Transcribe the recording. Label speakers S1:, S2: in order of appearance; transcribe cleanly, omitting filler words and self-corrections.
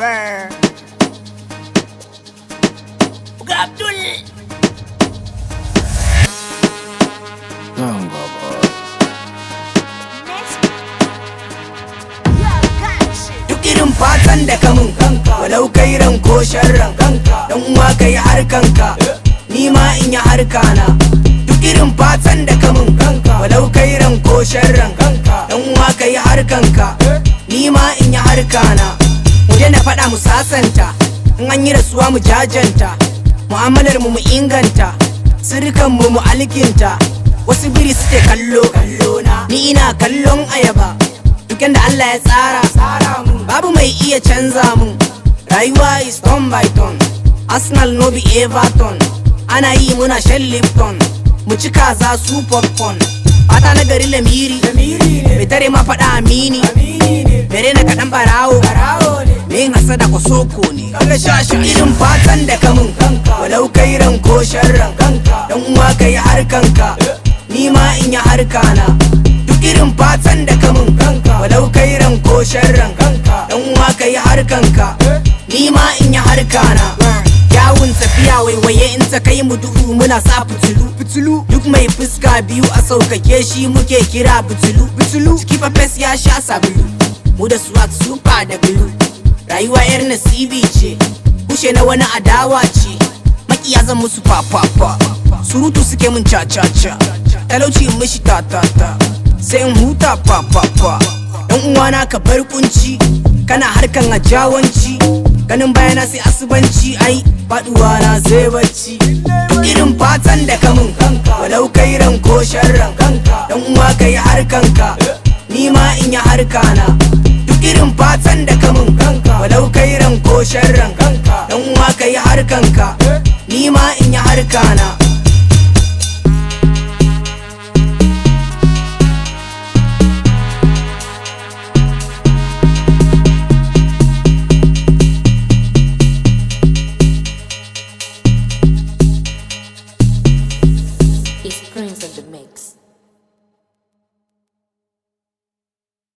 S1: Swear. Buga Abdul. Duk irin fatan da kamun walau kairan ko sharran dan uwa kai harkanka ni ma in yi harkana. Duk irin fatan da kamun walau kairan ko sharran dan uwa kai harkanka ni ma in yi harkana. Mu daina faɗa mu sasanta, in an yi rasuwa mu jajanta, mu'amalar mu inganta, sirrikan mu alkinta. Wasu biri suke kallo na, ni ina kallon ayaba. Duk yanda Allah ya tsara mun, babu mai iya canza mun. Rayuwa is turn by turn, Arsenal no be Everton. Ana yi muna shan Lipton, mu ci kaza su popcorn. Fata na gari lamiri mai tare ma faɗa amini, mere na kaɗan barawo me yin hasada ko soko ne. Irin fatan da kamun walau kairan ko sharran dan uwa kai harkanka ni ma in yi harkana. Duk irin fatan da kamun walau kairan ko sharran dan uwa kai harkanka ni ma in yi harkana. Yawun tafiya waiwaye in ta kai mu duhu muna sa fitilu. Duk mai fuska biyu a saukake shi muke kira fitilu. Ciki fes ya sha sabulu, mu da swag super da glue. Rayuwa yar nasibi ce, kushe na wani adawa ce. Makiya zan musu fa, surutu suke mun cha, talauci in mishi ta, sai in huta fa. Dan uwana ka bar kunci, kana harkan ajawanci, ganin bayana sai asubanci. Ai faduwa na sai bacci. Irin fatan da kamun walau kairan ko sharran dan uwa kai harkanka ni ma in yi harkana. Duk irin fatan da kamun walau kairan ko sharran dan uwa kai harkanka ni ma in yi harkana.